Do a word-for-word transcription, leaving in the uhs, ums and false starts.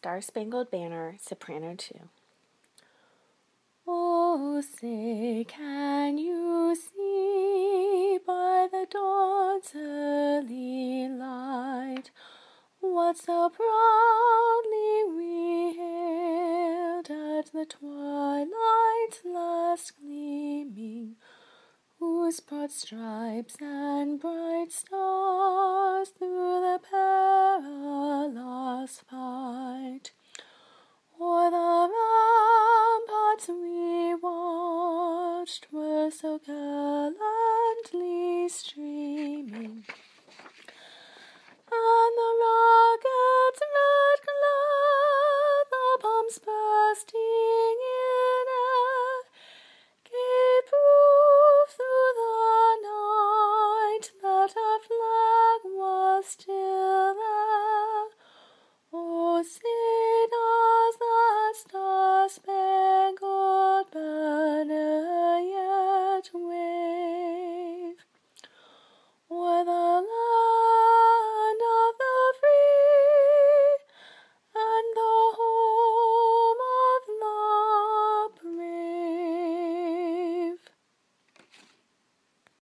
Star Spangled Banner, Soprano two. Oh, say, can you see by the dawn's early light what so proudly we hailed at the twilight's last gleaming, whose broad stripes and bright stars through the perilous fight o'er the ramparts we watched were so gallantly streaming?